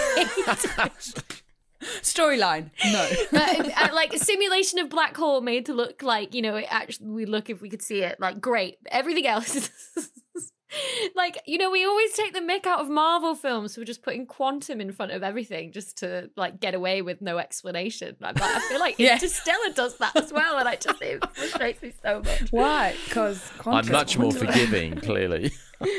Storyline, no. uh, like, a simulation of black hole made to look like, you know, it actually, we look if we could see it. Like, great. Everything else like, you know, we always take the mick out of Marvel films for just putting quantum in front of everything just to, like, get away with no explanation. I'm like, I feel like yes. Interstellar does that as well, and I just, it frustrates me so much. Why? Because I'm much more forgiving, clearly.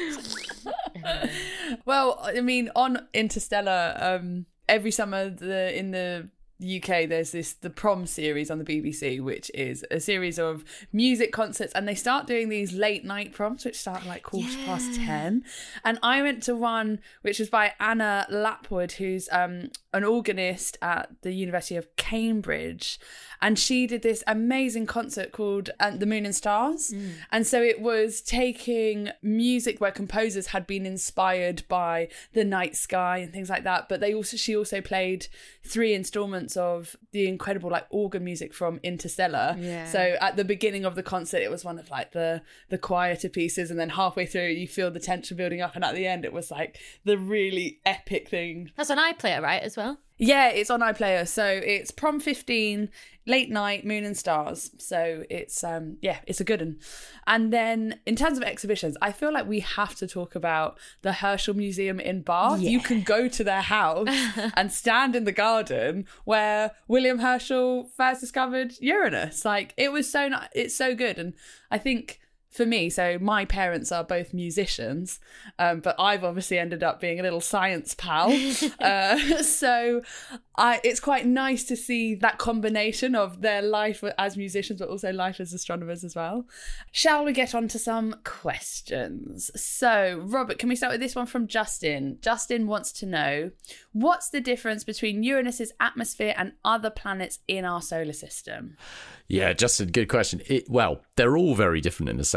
Well, I mean, on Interstellar, um, every summer the in the U K there's this the Prom series on the B B C, which is a series of music concerts, and they start doing these late night proms which start like quarter yeah. past ten. And I went to one which was by Anna Lapwood, who's um an organist at the University of Cambridge, and she did this amazing concert called uh, The Moon and Stars. Mm. And so it was taking music where composers had been inspired by the night sky and things like that, but they also she also played three installments of the incredible like organ music from Interstellar. Yeah. So at the beginning of the concert it was one of like the the quieter pieces, and then halfway through you feel the tension building up, and at the end it was like the really epic thing. That's on iPlayer, right, as well? Yeah, it's on iPlayer. So it's Prom fifteen, Late Night, Moon and Stars. So it's, um, yeah, it's a good one. And then in terms of exhibitions, I feel like we have to talk about the Herschel Museum in Bath. Yeah. You can go to their house and stand in the garden where William Herschel first discovered Uranus. Like, it was so, it's so good. And I think... for me, so my parents are both musicians, um, but I've obviously ended up being a little science pal. uh, so I, it's quite nice to see that combination of their life as musicians, but also life as astronomers as well. Shall we get on to some questions? So, Robert, can we start with this one from Justin? Justin wants to know, what's the difference between Uranus's atmosphere and other planets in our solar system? Yeah, Justin, good question. It, well, they're all very different in a sense.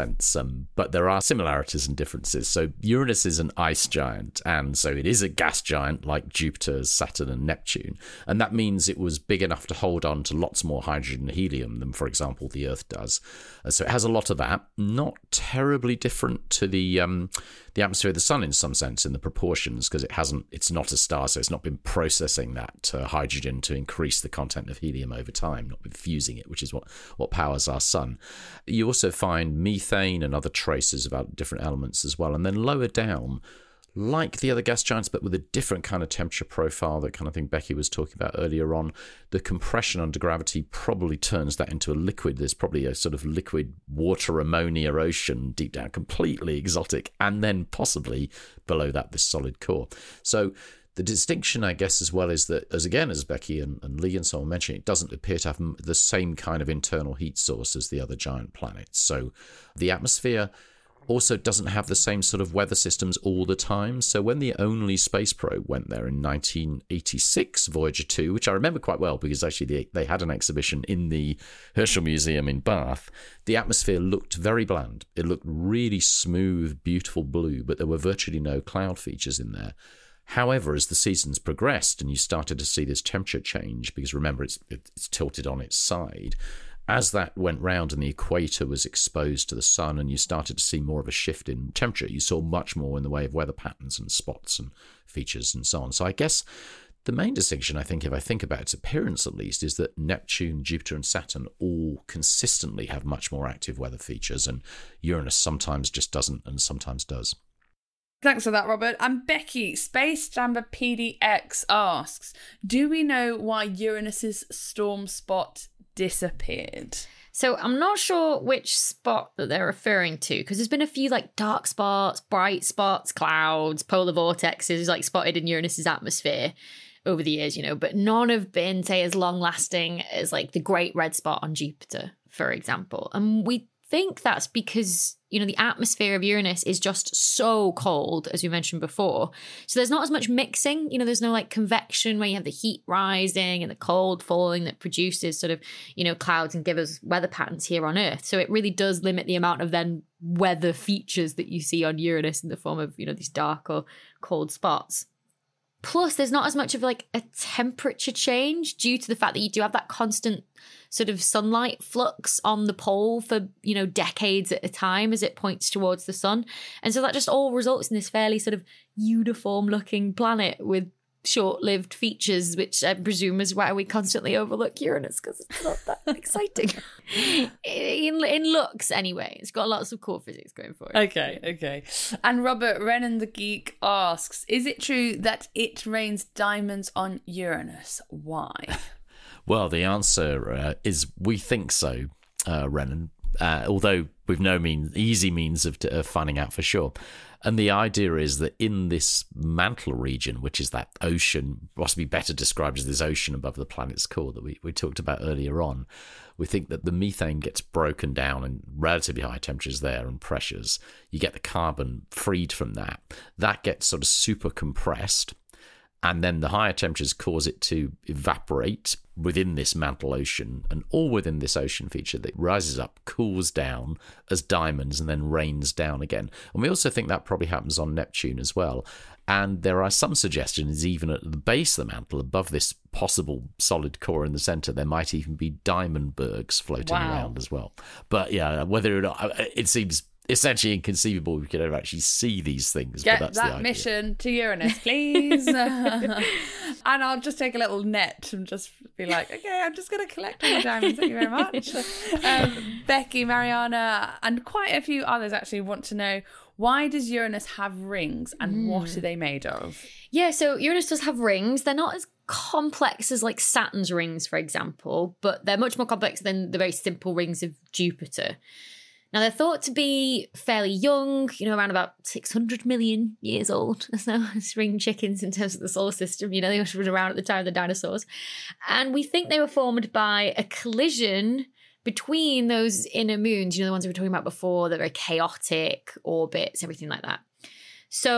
sense, um, but there are similarities and differences. So Uranus is an ice giant, and so it is a gas giant like Jupiter, Saturn and Neptune, and that means it was big enough to hold on to lots more hydrogen and helium than, for example, the Earth does. Uh, so it has a lot of that, not terribly different to the um, the atmosphere of the Sun in some sense in the proportions, because it hasn't, it's not a star, so it's not been processing that uh, hydrogen to increase the content of helium over time, not been fusing it, which is what, what powers our Sun. You also find methane and other traces about different elements as well. And then lower down, like the other gas giants, but with a different kind of temperature profile, that kind of thing Becky was talking about earlier on, the compression under gravity probably turns that into a liquid. There's probably a sort of liquid water, ammonia, ocean deep down, completely exotic, and then possibly below that, this solid core. So the distinction, I guess, as well, is that, as again, as Becky and, and Lee and so on mentioned, it doesn't appear to have the same kind of internal heat source as the other giant planets. So the atmosphere also doesn't have the same sort of weather systems all the time. So when the only space probe went there in nineteen eighty-six, Voyager two, which I remember quite well because actually they, they had an exhibition in the Herschel Museum in Bath, the atmosphere looked very bland. It looked really smooth, beautiful blue, but there were virtually no cloud features in there. However, as the seasons progressed and you started to see this temperature change, because remember, it's, it's tilted on its side, as that went round and the equator was exposed to the sun and you started to see more of a shift in temperature, you saw much more in the way of weather patterns and spots and features and so on. So I guess the main distinction, I think, if I think about its appearance at least, is that Neptune, Jupiter and Saturn all consistently have much more active weather features, and Uranus sometimes just doesn't and sometimes does. Thanks for that, Robert. And Becky, Space Jammer P D X asks, do we know why Uranus's storm spot disappeared? So I'm not sure which spot that they're referring to, because there's been a few like dark spots, bright spots, clouds, polar vortexes like spotted in Uranus's atmosphere over the years, you know, but none have been, say, as long lasting as like the Great Red Spot on Jupiter, for example. And we think that's because, you know, the atmosphere of Uranus is just so cold, as we mentioned before. So there's not as much mixing, you know, there's no like convection where you have the heat rising and the cold falling that produces sort of, you know, clouds and give us weather patterns here on Earth. So it really does limit the amount of then weather features that you see on Uranus in the form of, you know, these dark or cold spots. Plus, there's not as much of like a temperature change due to the fact that you do have that constant sort of sunlight flux on the pole for, you know, decades at a time as it points towards the sun. And so that just all results in this fairly sort of uniform looking planet with short-lived features, which I presume is why we constantly overlook Uranus, because it's not that exciting. in, in looks, anyway. It's got lots of cool physics going for it. Okay, okay. And Robert, Renan the Geek asks, is it true that it rains diamonds on Uranus? Why? Well, the answer uh, is we think so, uh, Renan, uh, although we've no mean, easy means of, of finding out for sure. And the idea is that in this mantle region, which is that ocean, possibly better described as this ocean above the planet's core that we, we talked about earlier on, we think that the methane gets broken down in relatively high temperatures there and pressures. You get the carbon freed from that. That gets sort of super compressed. And then the higher temperatures cause it to evaporate within this mantle ocean, and all within this ocean feature that rises up, cools down as diamonds, and then rains down again. And we also think that probably happens on Neptune as well. And there are some suggestions even at the base of the mantle, above this possible solid core in the centre, there might even be diamond bergs floating wow. around as well. But yeah, whether or not, it seems essentially inconceivable we could ever actually see these things. Get but that's that the idea. mission to Uranus, please. And I'll just take a little net and just be like, okay, I'm just going to collect all the diamonds. Thank you very much. Um, Becky, Mariana, and quite a few others actually want to know, why does Uranus have rings, and mm. what are they made of? Yeah, so Uranus does have rings. They're not as complex as like Saturn's rings, for example, but they're much more complex than the very simple rings of Jupiter. Now, they're thought to be fairly young, you know, around about six hundred million years old. So spring chickens in terms of the solar system, you know, they were around at the time of the dinosaurs. And we think they were formed by a collision between those inner moons, you know, the ones we were talking about before, the very chaotic orbits, everything like that. So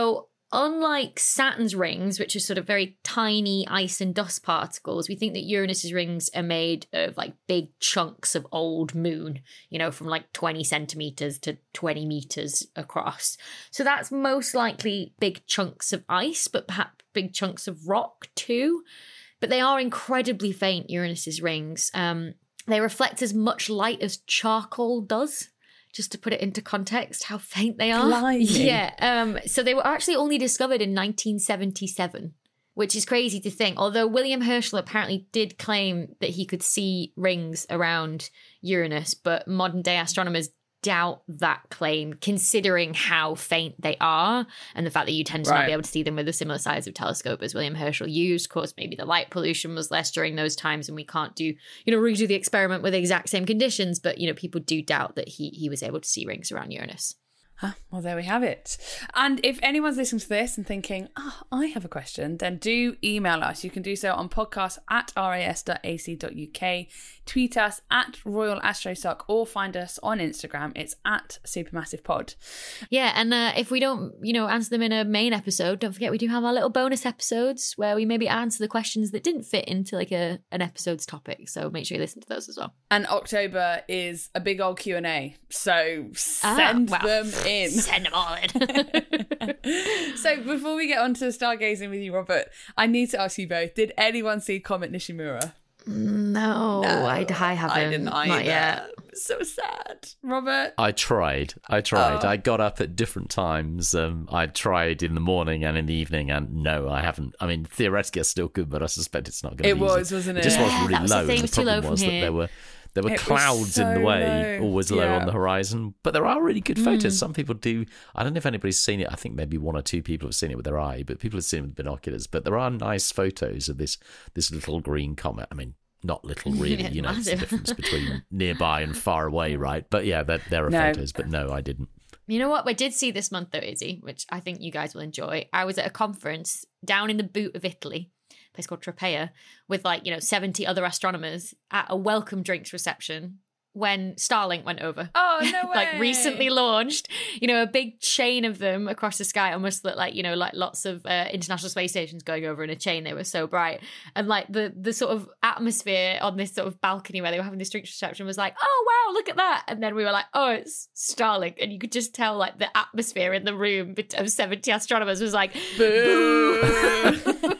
unlike Saturn's rings, which are sort of very tiny ice and dust particles, we think that Uranus's rings are made of like big chunks of old moon, you know, from like twenty centimeters to twenty meters across. So that's most likely big chunks of ice, but perhaps big chunks of rock too. But they are incredibly faint, Uranus's rings. Um, they reflect as much light as charcoal does. Just to put it into context, how faint they are. Blimey. Yeah. Um, so they were actually only discovered in nineteen seventy-seven, which is crazy to think. Although William Herschel apparently did claim that he could see rings around Uranus, but modern day astronomers doubt that claim, considering how faint they are and the fact that you tend to Right. not be able to see them with a similar size of telescope as William Herschel used. Of course, maybe the light pollution was less during those times and we can't do, you know, redo the experiment with the exact same conditions, but, you know, people do doubt that he, he was able to see rings around Uranus. Huh, well, there we have it. And if anyone's listening to this and thinking, oh, I have a question, then do email us. You can do so on podcast at ras dot a c dot u k, tweet us at Royal Astrosuck, or find us on Instagram. It's at SupermassivePod. Yeah, and uh, if we don't, you know, answer them in a main episode, don't forget we do have our little bonus episodes where we maybe answer the questions that didn't fit into like a an episode's topic. So make sure you listen to those as well. And October is a big old Q and A, so send Ah, well, them in. Send them all in. So before we get on to stargazing with you, Robert, I need to ask you both, did anyone see Comet Nishimura? no, I, I haven't. I didn't either. Not yet. So sad. Robert? I tried. I tried. Oh. I got up at different times. Um, I tried in the morning and in the evening, and no, I haven't. I mean, theoretically, it's still good, but I suspect it's not going to It be was, easy. wasn't It just it? was Yeah, really that was the low. thing, And it the was too low problem from was that here. there were there were It was clouds in the so way, low. always low Yeah. on the horizon. But there are really good photos. Some people do. I don't know if anybody's seen it. I think maybe one or two people have seen it with their eye, but people have seen it with binoculars. But there are nice photos of this this little green comet. I mean, not little really, Yeah, you know, it's the massive. difference between nearby and far away, right? But yeah, there, there are No. photos, but no, I didn't. You know what I did see this month though, Izzy, which I think you guys will enjoy. I was at a conference down in the boot of Italy, a place called Tropea, with like, you know, seventy other astronomers at a welcome drinks reception when Starlink went over. Oh, no way. Like recently launched, you know, a big chain of them across the sky, almost looked like, you know, like lots of uh, international space stations going over in a chain. They were so bright. And like the the sort of atmosphere on this sort of balcony where they were having this drinks reception was like, oh, wow, look at that. And then we were like, oh, it's Starlink. And you could just tell like the atmosphere in the room of seventy astronomers was like, Boo.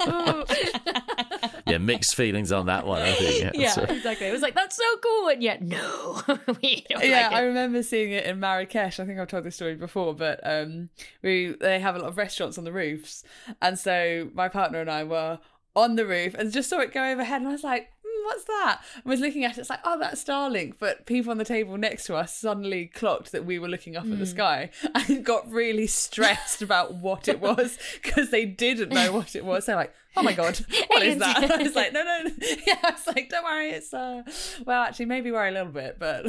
Yeah, mixed feelings on that one, I think. Yeah, yeah, so- exactly. It was like, that's so cool. And yet, no, we don't Yeah, like it. I remember seeing it in Marrakesh. I think I've told this story before, but um, we they have a lot of restaurants on the roofs, and so my partner and I were on the roof and just saw it go overhead, and I was like, mm, "What's that?" I was looking at it. It's like, "Oh, that's Starlink." But people on the table next to us suddenly clocked that we were looking up at the sky and got really stressed about what it was because they didn't know what it was. They're like, "Oh my god, what is that?" And I was like, "No, no, no." Yeah, I was like, "Don't worry, it's uh, well, actually, maybe worry a little bit, but."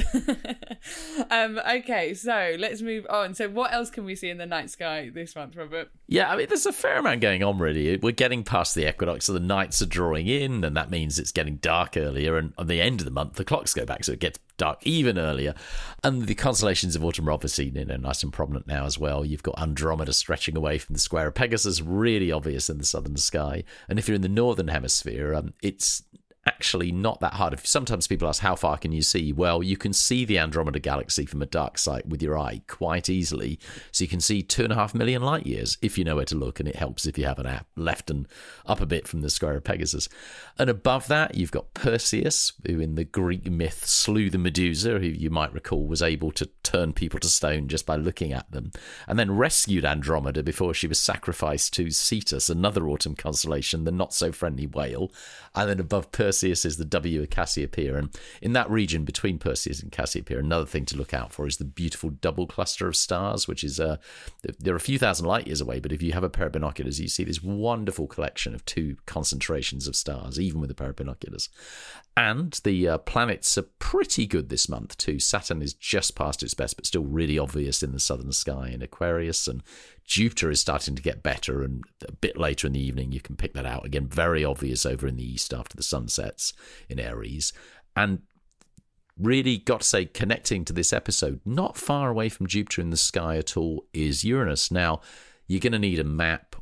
um, okay, so let's move on. So, what else can we see in the night sky this month, Robert? Yeah, I mean, there's a fair amount going on, really. We're getting past the equinox, so the nights are drawing in, and that means it's getting dark earlier. And at the end of the month, the clocks go back, so it gets dark even earlier. And the constellations of autumn are obviously, you know, nice and prominent now as well. You've got Andromeda stretching away from the square of Pegasus, really obvious in the southern sky. And if you're in the northern hemisphere, um, it's actually not that hard. If sometimes people ask, how far can you see? Well, you can see the Andromeda galaxy from a dark site with your eye quite easily. So you can see two and a half million light years if you know where to look, and it helps if you have an app left and up a bit from the square of Pegasus. And above that, you've got Perseus, who in the Greek myth slew the Medusa, who you might recall was able to turn people to stone just by looking at them, and then rescued Andromeda before she was sacrificed to Cetus, another autumn constellation, the not-so-friendly whale. And then above Perseus is the W of Cassiopeia, and in that region between Perseus and Cassiopeia, another thing to look out for is the beautiful double cluster of stars, which is uh, they're a few thousand light years away, but if you have a pair of binoculars, you see this wonderful collection of two concentrations of stars, even with a pair of binoculars. And the uh, planets are pretty good this month too. Saturn is just past its best, but still really obvious in the southern sky in Aquarius, and Jupiter is starting to get better, and a bit later in the evening you can pick that out again, very obvious over in the east after the sun sets in Aries. And really got to say, connecting to this episode, not far away from Jupiter in the sky at all is Uranus. Now, you're going to need a map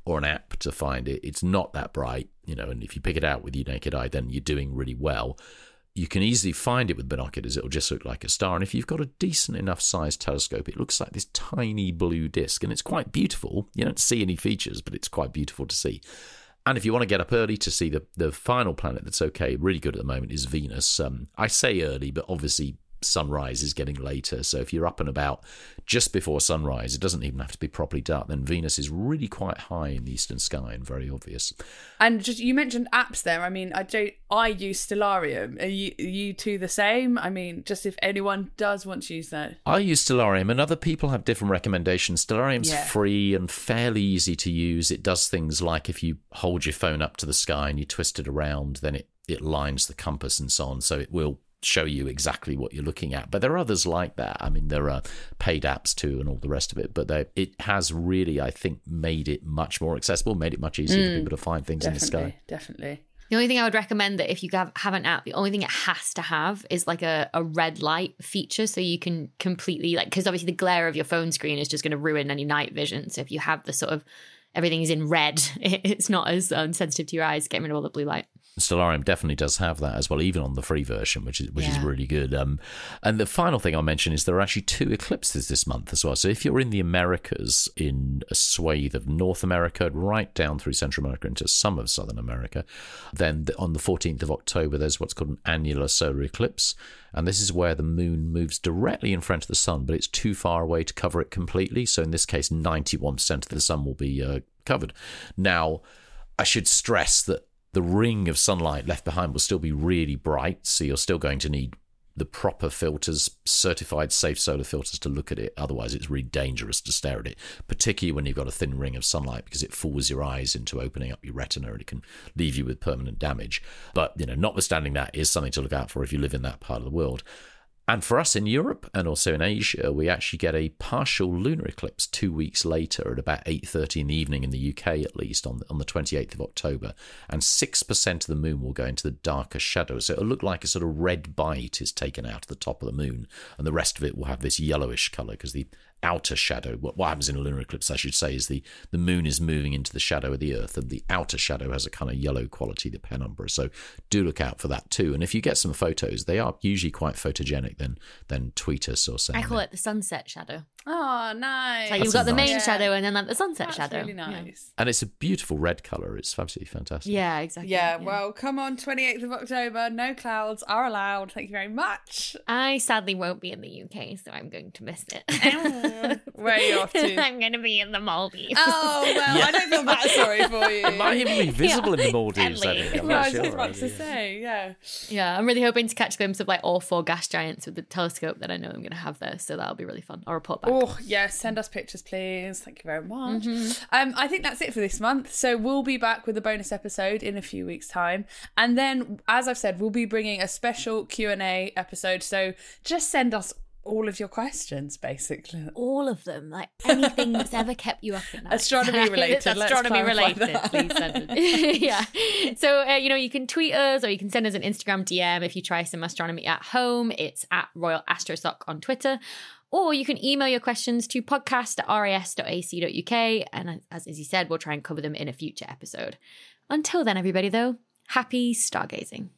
or an app to find it. It's not that bright, you know, and if you pick it out with your naked eye, then you're doing really well. You can easily find it with binoculars. It'll just look like a star. And if you've got a decent enough sized telescope, it looks like this tiny blue disc. And it's quite beautiful. You don't see any features, but it's quite beautiful to see. And if you want to get up early to see the, the final planet that's okay, really good at the moment, is Venus. Um, I say early, but obviously sunrise is getting later. So if you're up and about just before sunrise, it doesn't even have to be properly dark, then Venus is really quite high in the eastern sky and very obvious. And just you mentioned apps there. I mean, I don't I use Stellarium. Are you, are you two the same? I mean, just if anyone does want to use that. I use Stellarium, and other people have different recommendations. Stellarium's Yeah. free and fairly easy to use. It does things like if you hold your phone up to the sky and you twist it around, then it, it lines the compass and so on. So it will show you exactly what you're looking at. But there are others like that. I mean, there are paid apps too and all the rest of it. But they, it has really, I think, made it much more accessible, made it much easier Mm, for people to find things Definitely, in the sky. definitely. The only thing I would recommend that if you have, have an app, the only thing it has to have is like a, a red light feature, so you can completely, like, because obviously the glare of your phone screen is just going to ruin any night vision. So if you have the sort of everything is in red, it's not as um, sensitive to your eyes, getting rid of all the blue light. Stellarium definitely does have that as well, even on the free version, which is which is Yeah. really good. Um, and the final thing I'll mention is there are actually two eclipses this month as well. So if you're in the Americas, in a swathe of North America, right down through Central America into some of Southern America, then on the fourteenth of October, there's what's called an annular solar eclipse. And this is where the moon moves directly in front of the sun, but it's too far away to cover it completely. So in this case, ninety-one percent of the sun will be uh, covered. Now, I should stress that the ring of sunlight left behind will still be really bright, so you're still going to need the proper filters, certified safe solar filters to look at it. Otherwise, it's really dangerous to stare at it, particularly when you've got a thin ring of sunlight, because it fools your eyes into opening up your retina and it can leave you with permanent damage. But, you know, notwithstanding that, is something to look out for if you live in that part of the world. And for us in Europe and also in Asia, we actually get a partial lunar eclipse two weeks later at about eight thirty in the evening in the U K, at least, on the, on the twenty-eighth of October. And six percent of the moon will go into the darker shadow. So it'll look like a sort of red bite is taken out of the top of the moon. And the rest of it will have this yellowish colour, because the outer shadow, what, what happens in a lunar eclipse, I should say, is the, the moon is moving into the shadow of the Earth, and the outer shadow has a kind of yellow quality, the penumbra. So do look out for that too. And if you get some photos, they are usually quite photogenic, then then tweet us or something. I call it the sunset shadow. Oh, nice. Like That's you've got a the main nice- shadow and then like the sunset That's shadow. really Yeah. nice. And it's a beautiful red colour. It's absolutely fantastic. Yeah, exactly. Yeah, well, come on, twenty-eighth of October, no clouds are allowed. Thank you very much. I sadly won't be in the U K, so I'm going to miss it. Where are you off to? I'm going to be in the Maldives. Oh, well, I don't feel that sorry for you. It might even be visible in the Maldives. I definitely. think. I'm Well, I not was sure. just about to say, yeah. Yeah, I'm really hoping to catch a glimpse of like all four gas giants with the telescope that I know I'm going to have there, so that'll be really fun. I'll report back. Oh, yes, send us pictures, please. Thank you very much. Um, I think that's it for this month. So we'll be back with a bonus episode in a few weeks' time. And then, as I've said, we'll be bringing a special Q and A episode. So just send us all of your questions, basically. All of them, like anything that's ever kept you up at night. Astronomy related, It's let's astronomy clarify related, that. please send it. Yeah. So, uh, you know, you can tweet us or you can send us an Instagram D M if you try some astronomy at home. It's at Royal Astrosoc on Twitter. Or you can email your questions to podcast at ras dot a c dot u k. And as Izzy said, we'll try and cover them in a future episode. Until then, everybody, though, happy stargazing.